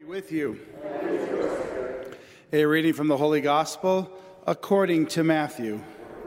With you. A reading from the Holy Gospel according to Matthew.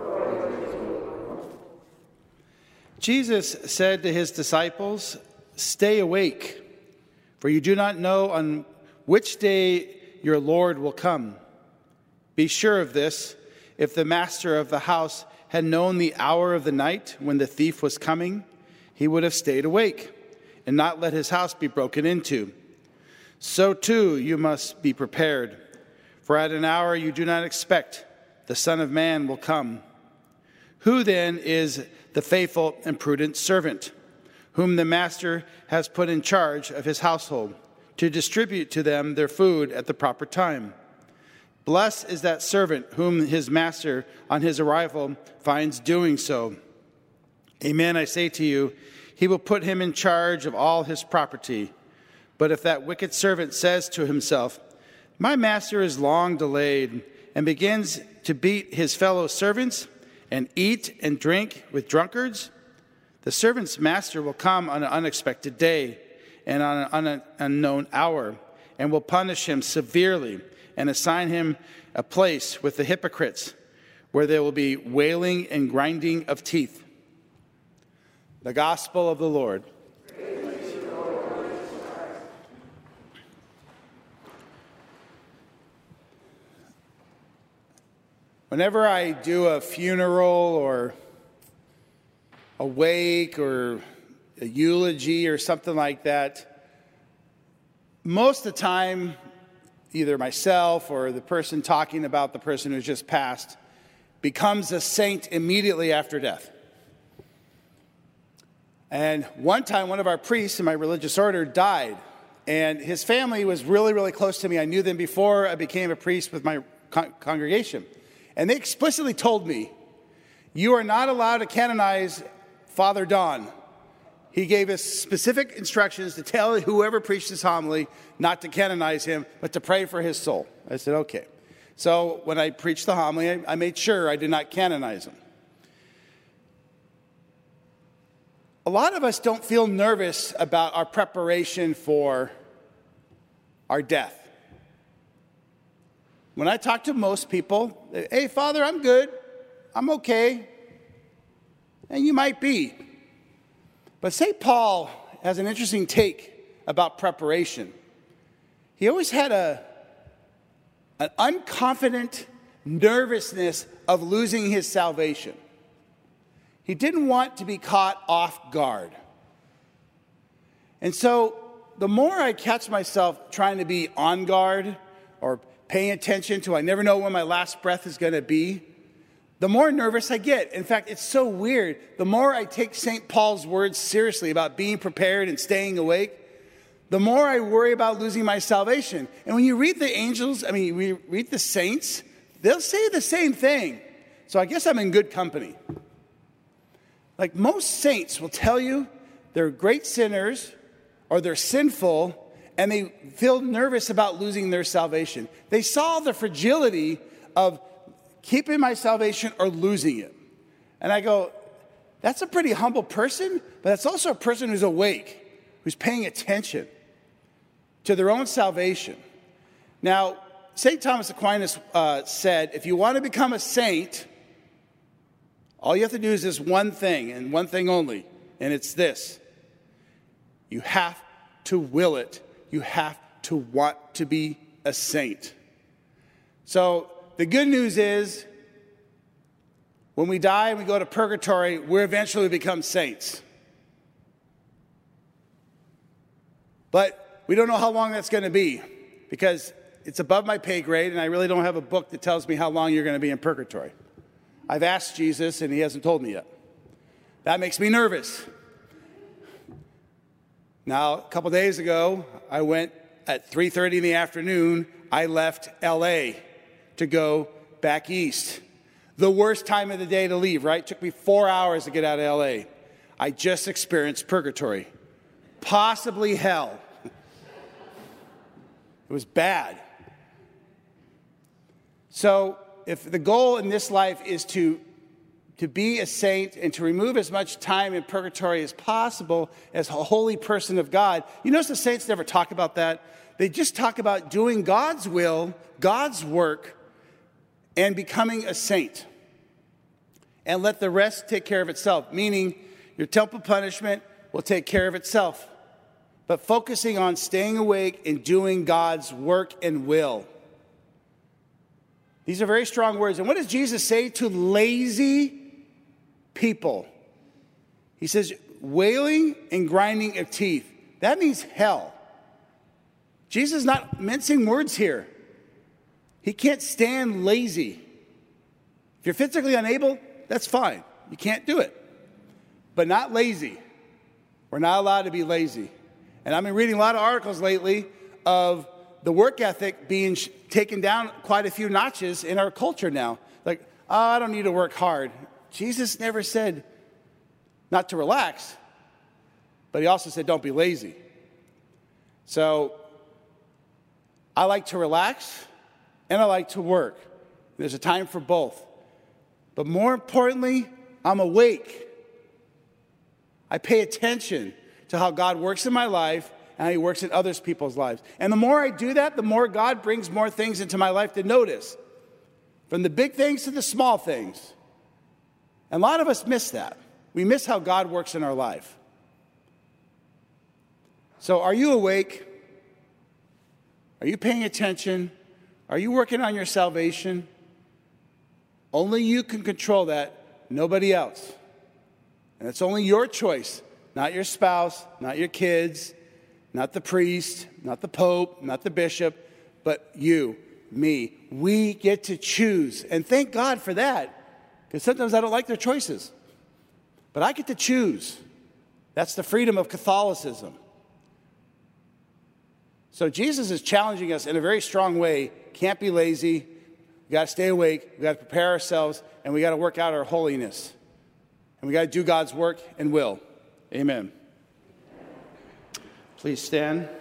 Jesus said to his disciples, "Stay awake, for you do not know on which day your Lord will come. Be sure of this, if the master of the house had known the hour of the night when the thief was coming, he would have stayed awake and not let his house be broken into. So too you must be prepared, for at an hour you do not expect the Son of Man will come. Who then is the faithful and prudent servant, whom the master has put in charge of his household, to distribute to them their food at the proper time? Blessed is that servant whom his master on his arrival finds doing so. Amen, I say to you, he will put him in charge of all his property. But if that wicked servant says to himself, 'My master is long delayed,' and begins to beat his fellow servants and eat and drink with drunkards, the servant's master will come on an unexpected day and on an unknown hour, and will punish him severely and assign him a place with the hypocrites, where there will be wailing and grinding of teeth." The Gospel of the Lord. Whenever I do a funeral or a wake or a eulogy or something like that, most of the time, either myself or the person talking about the person who's just passed becomes a saint immediately after death. And one time, one of our priests in my religious order died, and his family was really, really close to me. I knew them before I became a priest with my congregation. And they explicitly told me, "You are not allowed to canonize Father Don." He gave us specific instructions to tell whoever preached his homily not to canonize him, but to pray for his soul. I said, okay. So when I preached the homily, I made sure I did not canonize him. A lot of us don't feel nervous about our preparation for our death. When I talk to most people, "Hey, Father, I'm good. I'm okay." And you might be. But St. Paul has an interesting take about preparation. He always had an unconfident nervousness of losing his salvation. He didn't want to be caught off guard. And so the more I catch myself trying to be on guard or paying attention to I never know when my last breath is going to be, the more nervous I get. In fact, it's so weird. The more I take St. Paul's words seriously about being prepared and staying awake, the more I worry about losing my salvation. And when you read the angels, we read the saints, they'll say the same thing. So I guess I'm in good company. Like most saints will tell you they're great sinners or they're sinful, and they feel nervous about losing their salvation. They saw the fragility of keeping my salvation or losing it. And I go, that's a pretty humble person, but that's also a person who's awake, who's paying attention to their own salvation. Now, St. Thomas Aquinas said, if you want to become a saint, all you have to do is this one thing, and one thing only, and it's this. You have to will it. You have to want to be a saint. So the good news is, when we die and we go to purgatory, we eventually become saints. But we don't know how long that's going to be, because it's above my pay grade, and I really don't have a book that tells me how long you're going to be in purgatory. I've asked Jesus, and he hasn't told me yet. That makes me nervous. Now, a couple days ago, I went at 3:30 in the afternoon. I left L.A. to go back east. The worst time of the day to leave, right? It took me 4 hours to get out of L.A. I just experienced purgatory, possibly hell. It was bad. So if the goal in this life is to to be a saint and to remove as much time in purgatory as possible as a holy person of God. You notice the saints never talk about that. They just talk about doing God's will, God's work, and becoming a saint. And let the rest take care of itself, meaning your temple punishment will take care of itself. But focusing on staying awake and doing God's work and will. These are very strong words. And what does Jesus say to lazy people? He says, wailing and grinding of teeth. That means hell. Jesus is not mincing words here. He can't stand lazy. If you're physically unable, that's fine. You can't do it. But not lazy. We're not allowed to be lazy. And I've been reading a lot of articles lately of the work ethic being taken down quite a few notches in our culture now. Like, oh, I don't need to work hard. Jesus never said not to relax, but he also said don't be lazy. So I like to relax and I like to work. There's a time for both. But more importantly, I'm awake. I pay attention to how God works in my life and how he works in other people's lives. And the more I do that, the more God brings more things into my life to notice. From the big things to the small things. And a lot of us miss that. We miss how God works in our life. So are you awake? Are you paying attention? Are you working on your salvation? Only you can control that, nobody else. And it's only your choice, not your spouse, not your kids, not the priest, not the pope, not the bishop, but you, me. We get to choose. And thank God for that, because sometimes I don't like their choices. But I get to choose. That's the freedom of Catholicism. So Jesus is challenging us in a very strong way. Can't be lazy. We got to stay awake. We got to prepare ourselves, and we got to work out our holiness. And we got to do God's work and will. Amen. Please stand.